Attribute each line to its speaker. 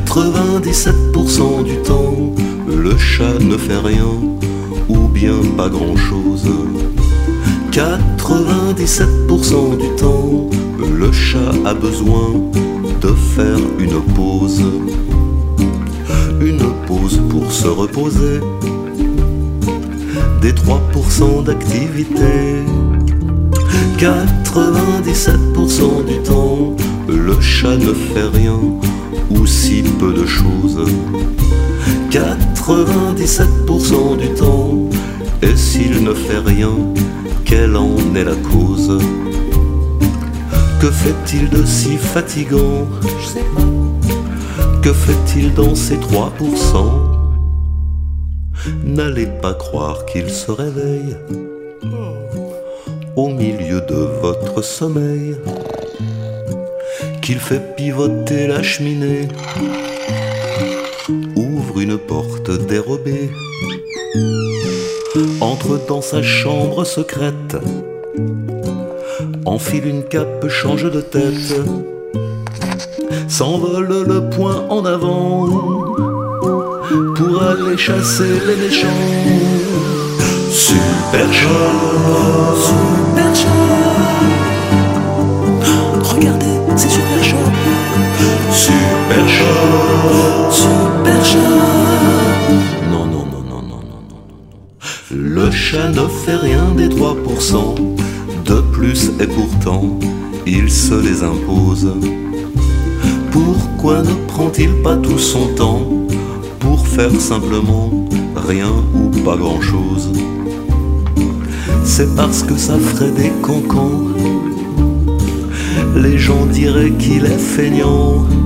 Speaker 1: 97% du temps, le chat ne fait rien, ou bien pas grand-chose. 97% du temps, le chat a besoin de faire une pause. Une pause pour se reposer des 3% d'activité. 97% du temps, le chat ne fait rien, ou si peu de choses. 97% du temps, et s'il ne fait rien, quelle en est la cause? Que fait-il de si fatigant? Je sais pas. Que fait-il dans ces 3%? N'allez pas croire qu'il se réveille au milieu de votre sommeil, qu'il fait pivoter la cheminée, ouvre une porte dérobée, entre dans sa chambre secrète, enfile une cape, change de tête, s'envole le poing en avant pour aller chasser les méchants. Super chat, super chat, regardez, c'est super chat. Super chat, super chat. Non, non, non, non, non, non, non, non. Le chat ne fait rien des 3% de plus et pourtant il se les impose. Pourquoi ne prend-il pas tout son temps pour faire simplement rien ou pas grand-chose? C'est parce que ça ferait des cancans. Les gens diraient qu'il est feignant.